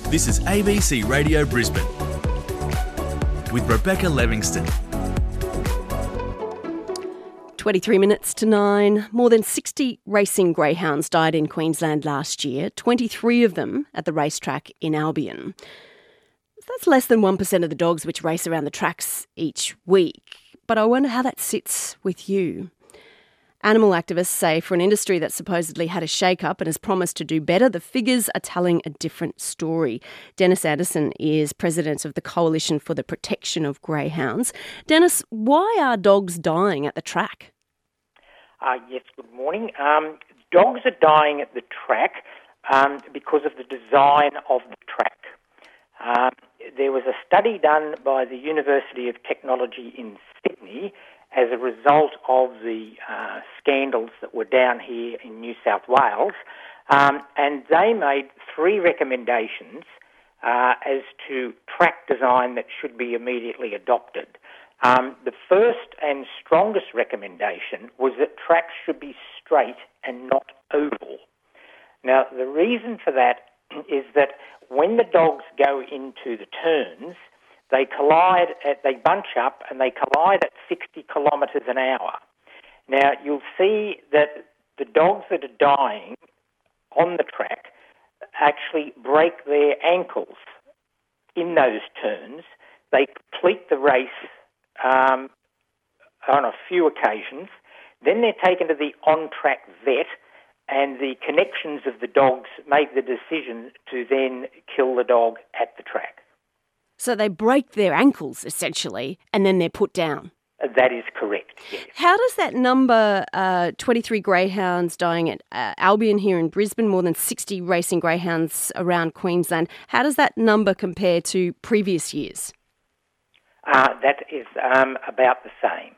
This is ABC Radio Brisbane with Rebecca Livingston. 23 minutes to 9. More than 60 racing greyhounds died in Queensland last year, 23 of them at the racetrack in Albion. That's less than 1% of the dogs which race around the tracks each week. But I wonder how that sits with you. Animal activists say for an industry that supposedly had a shake-up and has promised to do better, the figures are telling a different story. Dennis Anderson is president of the Coalition for the Protection of Greyhounds. Dennis, why are dogs dying at the track? Yes, good morning. Dogs are dying at the track because of the design of the track. There was a study done by the University of Technology in Sydney as a result of the scandals that were down here in New South Wales, and they made 3 recommendations as to track design that should be immediately adopted. The first and strongest recommendation was that tracks should be straight and not oval. Now, the reason for that is that when the dogs go into the turns, they bunch up and they collide at 60 kilometres an hour. Now, you'll see that the dogs that are dying on the track actually break their ankles in those turns. They complete the race on a few occasions. Then they're taken to the on-track vet, and the connections of the dogs make the decision to then kill the dog at the track. So they break their ankles, essentially, and then they're put down. That is correct, yes. How does that number, 23 greyhounds dying at Albion here in Brisbane, more than 60 racing greyhounds around Queensland, how does that number compare to previous years? That is about the same.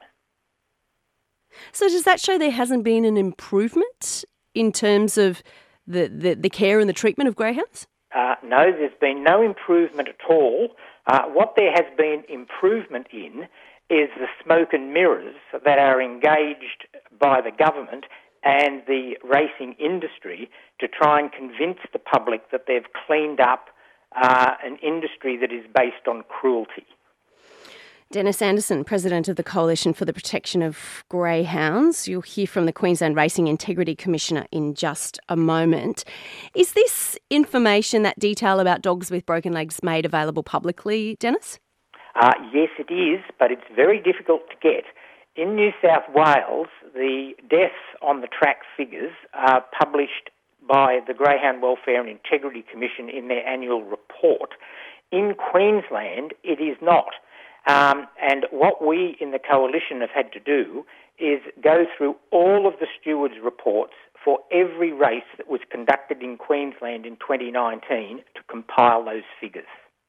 So does that show there hasn't been an improvement in terms of the care and the treatment of greyhounds? No, there's been no improvement at all. What there has been improvement in is the smoke and mirrors that are engaged by the government and the racing industry to try and convince the public that they've cleaned up an industry that is based on cruelty. Dennis Anderson, President of the Coalition for the Protection of Greyhounds. You'll hear from the Queensland Racing Integrity Commissioner in just a moment. Is this information, that detail about dogs with broken legs, made available publicly, Dennis? Yes, it is, but it's very difficult to get. In New South Wales, the deaths on the track figures are published by the Greyhound Welfare and Integrity Commission in their annual report. In Queensland, it is not. And what we in the Coalition have had to do is go through all of the stewards' reports for every race that was conducted in Queensland in 2019 to compile those figures.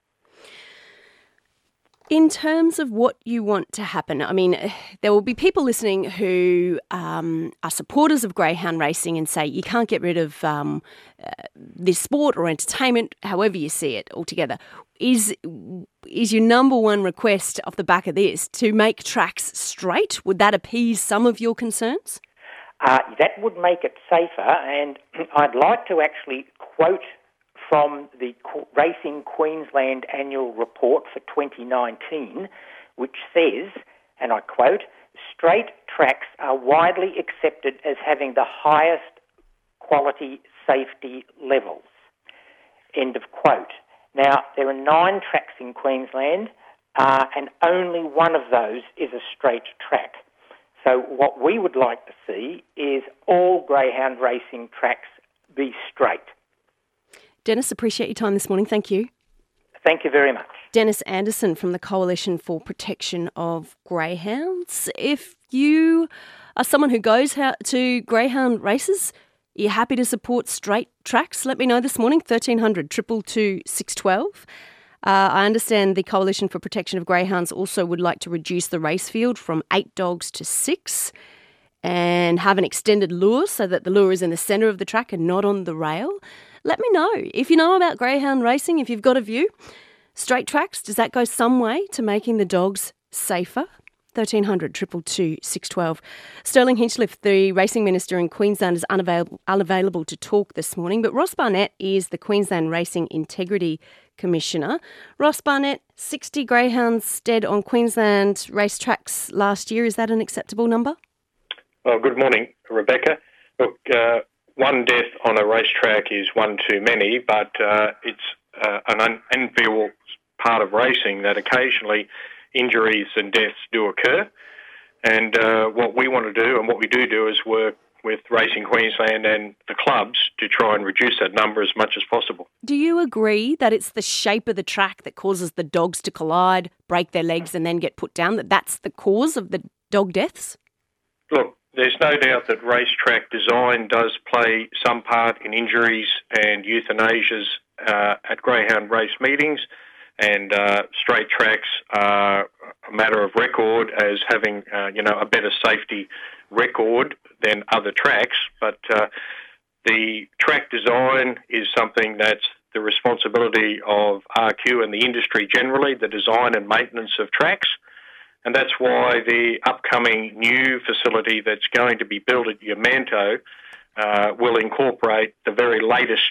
In terms of what you want to happen, I mean, there will be people listening who are supporters of greyhound racing and say you can't get rid of this sport or entertainment, however you see it altogether. Is your number one request off the back of this to make tracks straight? Would that appease some of your concerns? That would make it safer, and I'd like to actually quote from the Racing Queensland annual report for 2019, which says, and I quote, "Straight tracks are widely accepted as having the highest quality safety levels." End of quote. Now, there are 9 tracks in Queensland, and only one of those is a straight track. So what we would like to see is all greyhound racing tracks be straight. Dennis, appreciate your time this morning. Thank you. Thank you very much. Dennis Anderson from the Coalition for Protection of Greyhounds. If you are someone who goes to greyhound races, you're happy to support straight tracks, let me know this morning, 1300 222 612. I understand the Coalition for Protection of Greyhounds also would like to reduce the race field from 8 dogs to 6 and have an extended lure so that the lure is in the centre of the track and not on the rail. Let me know. If you know about greyhound racing, if you've got a view, straight tracks, does that go some way to making the dogs safer? 1300 222 612. Sterling Hinchliffe, the Racing Minister in Queensland, is unavailable to talk this morning, but Ross Barnett is the Queensland Racing Integrity Commissioner. Ross Barnett, 60 greyhounds dead on Queensland racetracks last year. Is that an acceptable number? Well, good morning, Rebecca. Look, one death on a racetrack is one too many, but it's an unenviable part of racing that occasionally injuries and deaths do occur. And what we want to do, and what we do is work with Racing Queensland and the clubs to try and reduce that number as much as possible. Do you agree that it's the shape of the track that causes the dogs to collide, break their legs and then get put down, that's the cause of the dog deaths? Look, there's no doubt that racetrack design does play some part in injuries and euthanasias at greyhound race meetings, and straight tracks are a matter of record as having a better safety record than other tracks. But the track design is something that's the responsibility of RQ and the industry generally, the design and maintenance of tracks. And that's why the upcoming new facility that's going to be built at Yamanto will incorporate the very latest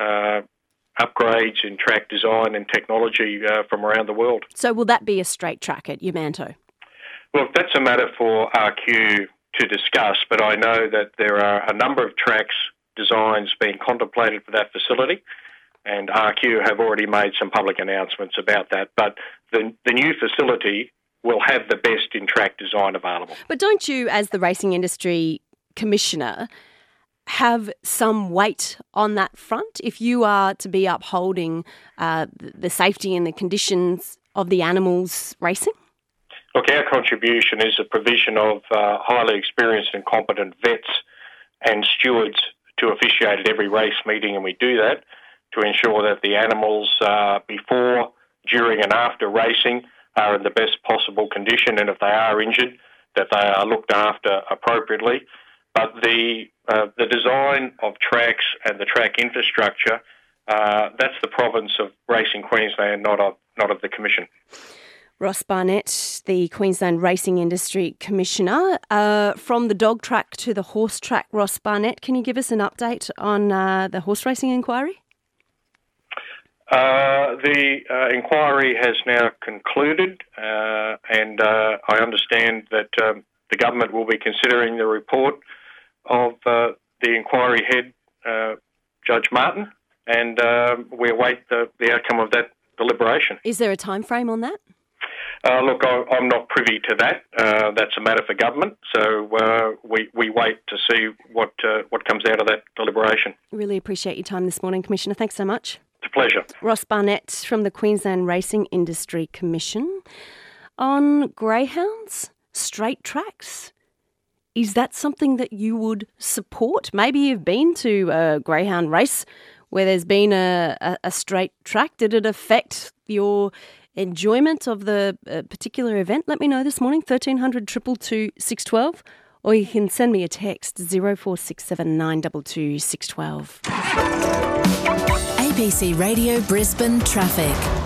upgrades in track design and technology from around the world. So will that be a straight track at Yamanto? Well, that's a matter for RQ to discuss, but I know that there are a number of tracks designs being contemplated for that facility, and RQ have already made some public announcements about that. But the new facility will have the best in track design available. But don't you, as the Racing Industry Commissioner, have some weight on that front if you are to be upholding the safety and the conditions of the animals racing? Look, our contribution is a provision of highly experienced and competent vets and stewards to officiate at every race meeting, and we do that to ensure that the animals before, during and after racing are in the best possible condition, and if they are injured, that they are looked after appropriately. But the design of tracks and the track infrastructure, that's the province of Racing Queensland, not of the Commission. Ross Barnett, the Queensland Racing Industry Commissioner. From the dog track to the horse track, Ross Barnett, can you give us an update on the horse racing inquiry? The inquiry has now concluded, and I understand that the government will be considering the report of the inquiry head, Judge Martin, and we await the outcome of that deliberation. Is there a time frame on that? Look, I'm not privy to that. That's a matter for government, so we wait to see what comes out of that deliberation. Really appreciate your time this morning, Commissioner. Thanks so much. It's a pleasure. Ross Barnett from the Queensland Racing Industry Commission. On greyhounds, straight tracks, is that something that you would support? Maybe you've been to a greyhound race where there's been a straight track. Did it affect your enjoyment of the particular event? Let me know this morning, 1300 222 612, or you can send me a text, 0467 922 612. ABC Radio Brisbane Traffic.